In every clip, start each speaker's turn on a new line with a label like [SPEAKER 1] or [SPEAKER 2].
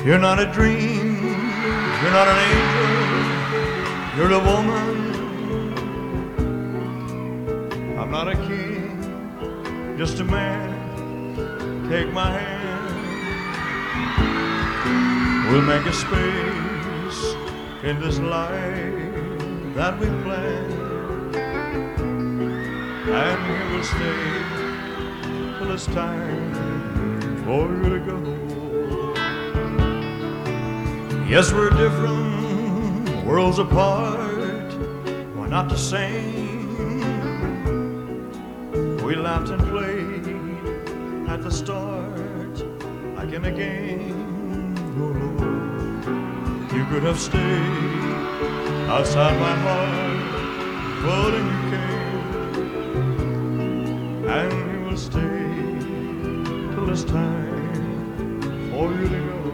[SPEAKER 1] You're not a dream, you're not an angel, you're a woman. I'm not a king, just a man. Take my hand, we'll make a space in this life that we planned, and here we'll stay till it's time for you to go. Yes, we're different, worlds apart, we're not the same. We laughed and played at the start, like in a game. Oh, you could have stayed outside my heart, but then you came, and you will stay till it's time for you to go.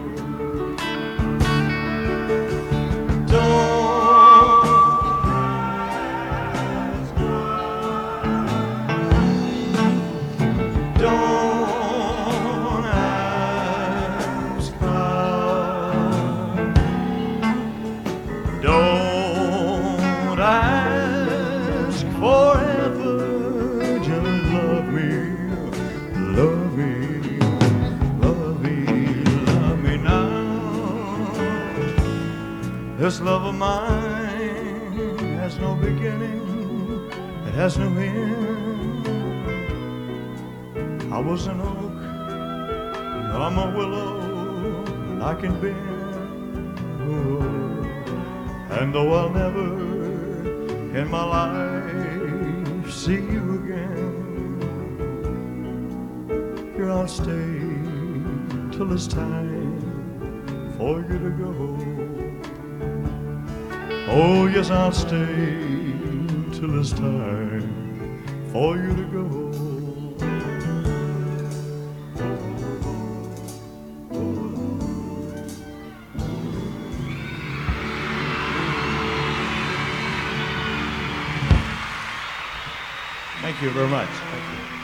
[SPEAKER 1] Don't ask forever, just love me, love me, love me, love me now. This love of mine has no beginning, it has no end. I was an oak, now I'm a willow, and I can bend. And though I'll never in my life see you again, here I'll stay till it's time for you to go. Oh yes, I'll stay till it's time for you to go. Thank you very much. Thank you.